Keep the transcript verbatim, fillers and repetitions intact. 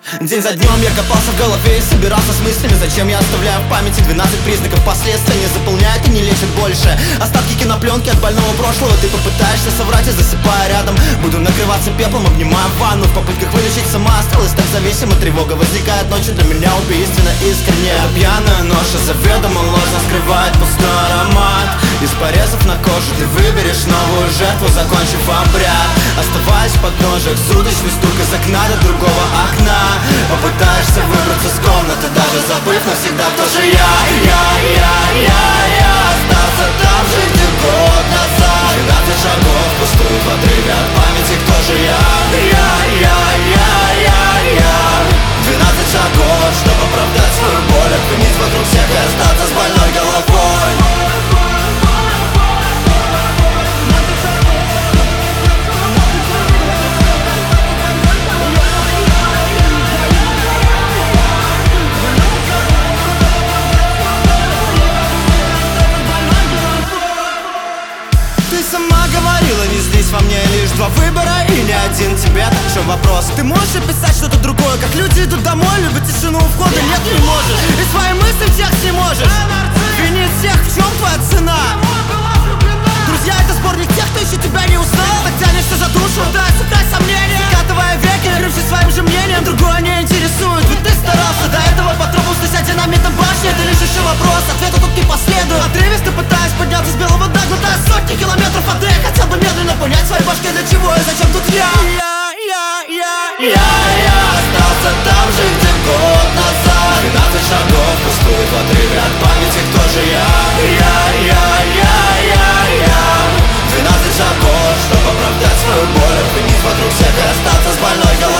День за днем я копался в голове и собирался с мыслями, зачем я оставляю в памяти двенадцать признаков. Последствия не заполняют и не лечат больше. Остатки кинопленки от больного прошлого. Ты попытаешься соврать и засыпая рядом. Буду накрываться пеплом, обнимая ванну в попытках вылечить сама. Осталась так зависима, тревога возникает ночью. Для меня убийственно искренне. Это пьяная ноша заведомо ложно скрывает пустой аромат. Из порезов на коже ты выберешь новую жертву, закончив обряд. Оставаясь в подножиях суточный стук из окна до другого окна. Попытаешься выбраться с комнаты, даже забыв навсегда, кто же я. Я, я, я, я остался там же, где год назад. Двенадцать шагов пустуют в отрыве от памяти, кто же я. Я, я, я, я, я двенадцать шагов, чтобы оправдать свою боль, обвинить вокруг всех и остаться с больной головой. Ты сама говорила, не здесь во мне лишь два выбора и не один тебе. Так в чем вопрос? Ты можешь описать что-то другое? Как люди идут домой, любят тишину у входа? Нет, не можешь. И свои мысли всех не можешь винить всех, в чем твоя цена? Друзья, это сборник тех, кто еще тебя не узнал. Так тянешься за душу, дай сыграть сомнения, закатывая веки, накрывшись своим же мнением. Другое не интересует, ведь ты старался до этого, попробовал снять динамитом башни. Это лишь еще вопрос, ответа тут не последует. Отрывисто пытаясь подняться с белого дна, глотая сотни километров от дыха. Хотел бы медленно понять в своей башке, для чего и зачем тут я. Я, я, я, я, я остался там же, где год назад. Двенадцать шагов пустует в отрыве от памяти, кто же я. Я, я, я, я, я двенадцать шагов, чтобы оправдать свою боль, обвинить вокруг всех и остаться с больной головой.